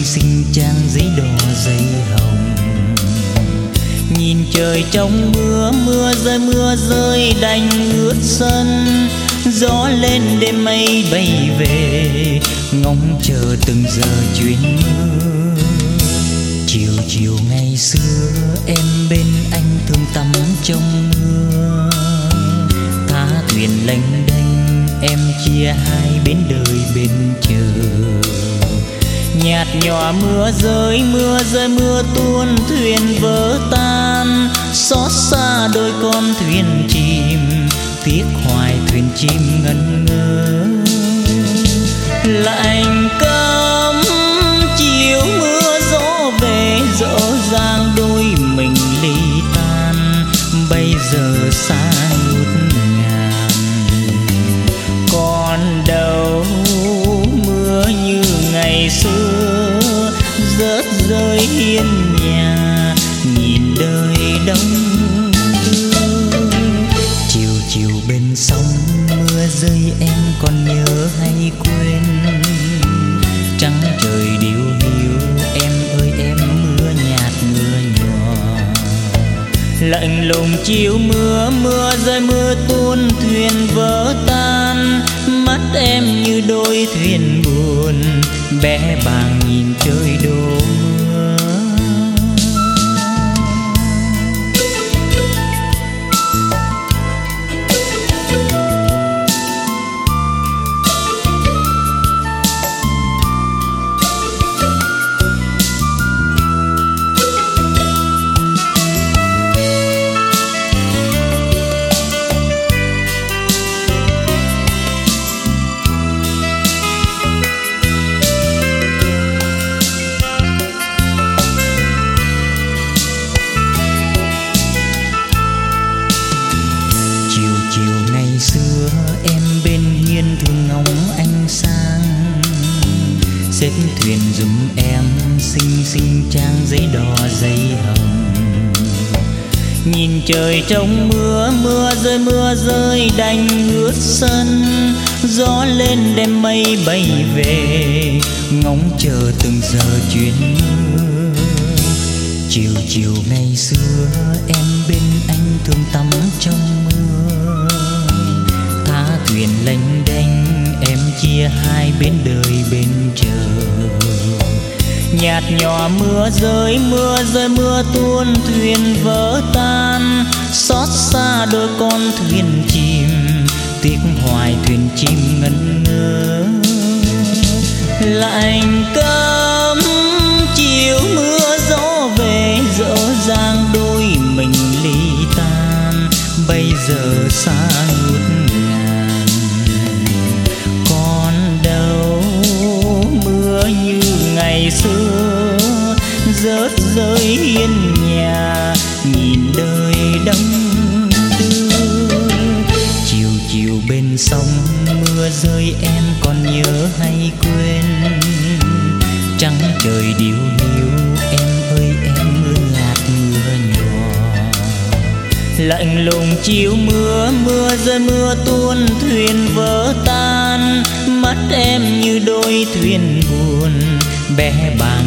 xinh trang giấy đỏ giấy hồng. Nhìn trời trong mưa rơi đành ướt sân. Gió lên đêm mây bay về, ngóng chờ từng giờ chuyến mưa. Chiều chiều ngày xưa em bên anh thương tắm trong mưa. Thả thuyền lênh đênh em chia hai bến đời bên chờ. Nhạt nhòa mưa rơi mưa tuôn thuyền vỡ tan. Xót xa đôi con thuyền chìm, tiếc hoài thuyền chim ngẩn ngơ. Lạnh cấm chiều mưa gió về, dở dang đôi mình ly tan. Bây giờ xa ngút ngàn, còn đâu mưa như ngày xưa rớt rơi hiên nhà. Nhìn đời đông đưa, chiều chiều bên sông mưa rơi em còn nhớ hay quên. Trắng trời điêu hiu em ơi em, mưa nhạt mưa nhòa. Lạnh lùng chiều mưa rơi mưa tuôn thuyền vỡ tan. Mắt em như đôi thuyền buồn, bé bàng nhìn trời đổ mưa. Xưa em bên hiên thường ngóng anh sang, xếp thuyền dùm em xinh xinh trang giấy đỏ giấy hồng. Nhìn trời trong mưa rơi đành ướt sân. Gió lên đêm mây bay về, ngóng chờ từng giờ chuyến mưa. Chiều chiều ngày xưa em bên anh thường tắm trong mưa. Thuyền lênh đênh em chia hai bến đời bên chờ. Nhạt nhòa mưa rơi mưa tuôn thuyền vỡ tan. Xót xa đôi con thuyền chìm, tiếc hoài thuyền chim ngẩn ngơ. Lạnh cấm chiều mưa gió về, dở dang đôi mình ly tan. Bây giờ xa ngút ngàn, còn đâu mưa như ngày xưa rớt rơi hiên nhà. Nhìn đời đông đưa, chiều chiều bên sông mưa rơi em còn nhớ hay quên. Trắng trời điêu hiu em ơi em, mưa nhạt mưa nhòa. Lạnh lùng chiều mưa rơi mưa tuôn thuyền vỡ tan. Mắt em như đôi thuyền buồn, bé bàng